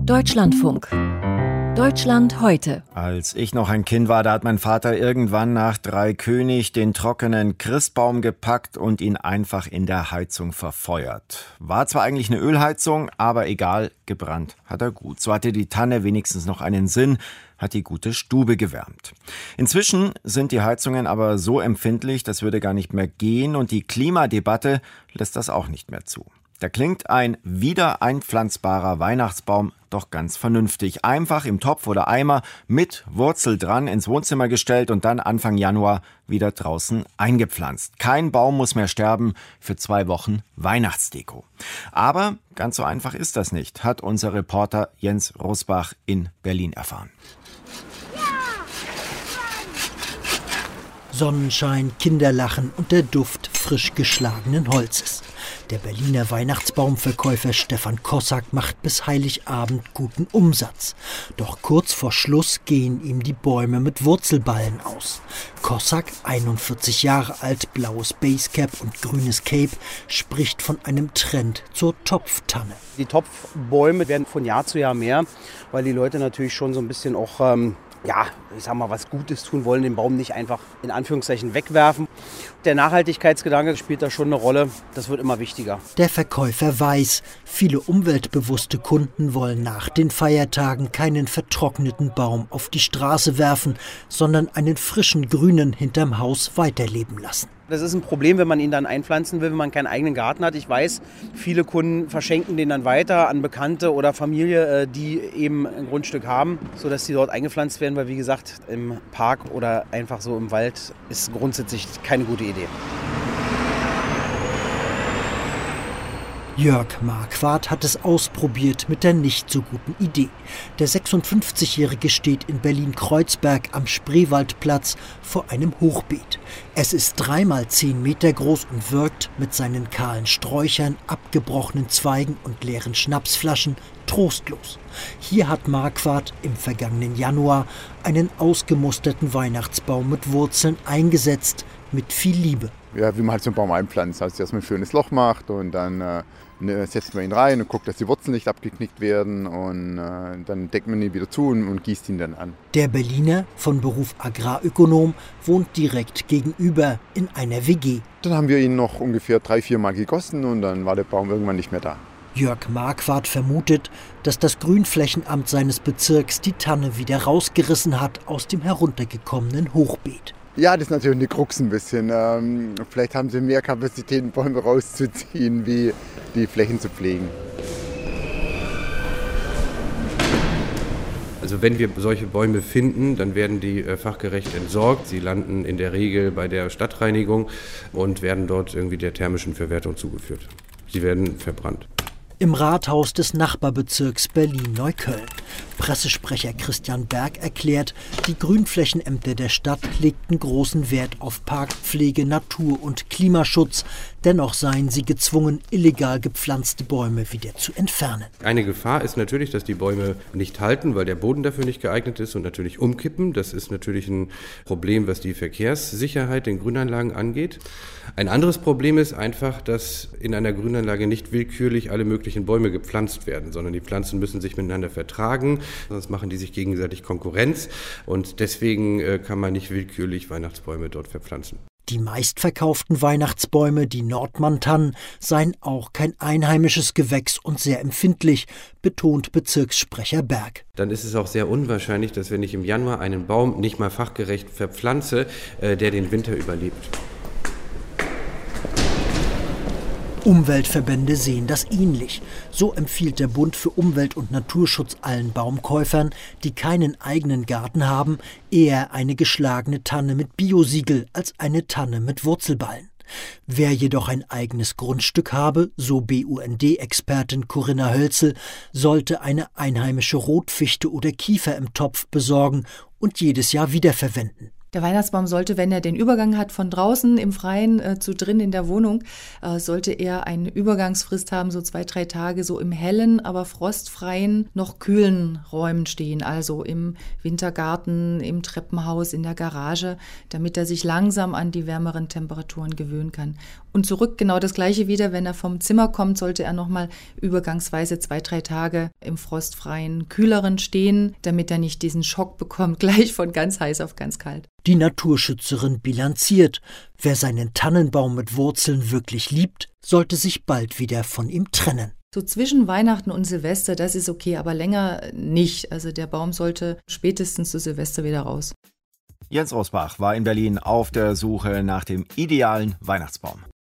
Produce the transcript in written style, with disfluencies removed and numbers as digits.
Deutschlandfunk. Deutschland heute. Als ich noch ein Kind war, da hat mein Vater irgendwann nach Dreikönig den trockenen Christbaum gepackt und ihn einfach in der Heizung verfeuert. War zwar eigentlich eine Ölheizung, aber egal, gebrannt hat er gut. So hatte die Tanne wenigstens noch einen Sinn, hat die gute Stube gewärmt. Inzwischen sind die Heizungen aber so empfindlich, das würde gar nicht mehr gehen und die Klimadebatte lässt das auch nicht mehr zu. Da klingt ein wieder einpflanzbarer Weihnachtsbaum doch ganz vernünftig. Einfach im Topf oder Eimer mit Wurzel dran ins Wohnzimmer gestellt und dann Anfang Januar wieder draußen eingepflanzt. Kein Baum muss mehr sterben für 2 Wochen Weihnachtsdeko. Aber ganz so einfach ist das nicht, hat unser Reporter Jens Rosbach in Berlin erfahren. Sonnenschein, Kinderlachen und der Duft frisch geschlagenen Holzes. Der Berliner Weihnachtsbaumverkäufer Stefan Kossak macht bis Heiligabend guten Umsatz. Doch kurz vor Schluss gehen ihm die Bäume mit Wurzelballen aus. Kossak, 41 Jahre alt, blaues Basecap und grünes Cape, spricht von einem Trend zur Topftanne. Die Topfbäume werden von Jahr zu Jahr mehr, weil die Leute natürlich schon so ein bisschen auch was Gutes tun wollen, den Baum nicht einfach in Anführungszeichen wegwerfen. Der Nachhaltigkeitsgedanke spielt da schon eine Rolle, das wird immer wichtiger. Der Verkäufer weiß, viele umweltbewusste Kunden wollen nach den Feiertagen keinen vertrockneten Baum auf die Straße werfen, sondern einen frischen Grünen hinterm Haus weiterleben lassen. Das ist ein Problem, wenn man ihn dann einpflanzen will, wenn man keinen eigenen Garten hat. Ich weiß, viele Kunden verschenken den dann weiter an Bekannte oder Familie, die eben ein Grundstück haben, sodass sie dort eingepflanzt werden. Weil wie gesagt, im Park oder einfach so im Wald ist grundsätzlich keine gute Idee. Jörg Marquardt hat es ausprobiert mit der nicht so guten Idee. Der 56-Jährige steht in Berlin-Kreuzberg am Spreewaldplatz vor einem Hochbeet. Es ist 3 mal 10 Meter groß und wirkt mit seinen kahlen Sträuchern, abgebrochenen Zweigen und leeren Schnapsflaschen trostlos. Hier hat Marquardt im vergangenen Januar einen ausgemusterten Weihnachtsbaum mit Wurzeln eingesetzt, mit viel Liebe. Ja, wie man halt so einen Baum einpflanzt, also erstmal ein schönes Loch macht und dann setzt man ihn rein und guckt, dass die Wurzeln nicht abgeknickt werden und dann deckt man ihn wieder zu und gießt ihn dann an. Der Berliner, von Beruf Agrarökonom, wohnt direkt gegenüber in einer WG. Dann haben wir ihn noch ungefähr 3-4 Mal gegossen und dann war der Baum irgendwann nicht mehr da. Jörg Marquardt vermutet, dass das Grünflächenamt seines Bezirks die Tanne wieder rausgerissen hat aus dem heruntergekommenen Hochbeet. Ja, das ist natürlich eine Krux ein bisschen. Vielleicht haben sie mehr Kapazitäten, Bäume rauszuziehen, wie die Flächen zu pflegen. Also wenn wir solche Bäume finden, dann werden die fachgerecht entsorgt. Sie landen in der Regel bei der Stadtreinigung und werden dort irgendwie der thermischen Verwertung zugeführt. Sie werden verbrannt. Im Rathaus des Nachbarbezirks Berlin-Neukölln. Pressesprecher Christian Berg erklärt, die Grünflächenämter der Stadt legten großen Wert auf Parkpflege, Natur- und Klimaschutz. Dennoch seien sie gezwungen, illegal gepflanzte Bäume wieder zu entfernen. Eine Gefahr ist natürlich, dass die Bäume nicht halten, weil der Boden dafür nicht geeignet ist und natürlich umkippen. Das ist natürlich ein Problem, was die Verkehrssicherheit in Grünanlagen angeht. Ein anderes Problem ist einfach, dass in einer Grünanlage nicht willkürlich alle möglichen Bäume gepflanzt werden, sondern die Pflanzen müssen sich miteinander vertragen, sonst machen die sich gegenseitig Konkurrenz und deswegen kann man nicht willkürlich Weihnachtsbäume dort verpflanzen. Die meistverkauften Weihnachtsbäume, die Nordmann-Tannen, seien auch kein einheimisches Gewächs und sehr empfindlich, betont Bezirkssprecher Berg. Dann ist es auch sehr unwahrscheinlich, dass wenn ich im Januar einen Baum nicht mal fachgerecht verpflanze, der den Winter überlebt. Umweltverbände sehen das ähnlich. So empfiehlt der Bund für Umwelt- und Naturschutz allen Baumkäufern, die keinen eigenen Garten haben, eher eine geschlagene Tanne mit Biosiegel als eine Tanne mit Wurzelballen. Wer jedoch ein eigenes Grundstück habe, so BUND-Expertin Corinna Hölzel, sollte eine einheimische Rotfichte oder Kiefer im Topf besorgen und jedes Jahr wiederverwenden. Der Weihnachtsbaum sollte, wenn er den Übergang hat von draußen im Freien zu drin in der Wohnung, sollte er eine Übergangsfrist haben, so 2-3 Tage, so im hellen, aber frostfreien, noch kühlen Räumen stehen, also im Wintergarten, im Treppenhaus, in der Garage, damit er sich langsam an die wärmeren Temperaturen gewöhnen kann. Und zurück genau das Gleiche wieder, wenn er vom Zimmer kommt, sollte er nochmal übergangsweise 2-3 Tage im frostfreien, kühleren stehen, damit er nicht diesen Schock bekommt, gleich von ganz heiß auf ganz kalt. Die Naturschützerin bilanziert: Wer seinen Tannenbaum mit Wurzeln wirklich liebt, sollte sich bald wieder von ihm trennen. So zwischen Weihnachten und Silvester, das ist okay, aber länger nicht. Also der Baum sollte spätestens zu Silvester wieder raus. Jens Rosbach war in Berlin auf der Suche nach dem idealen Weihnachtsbaum.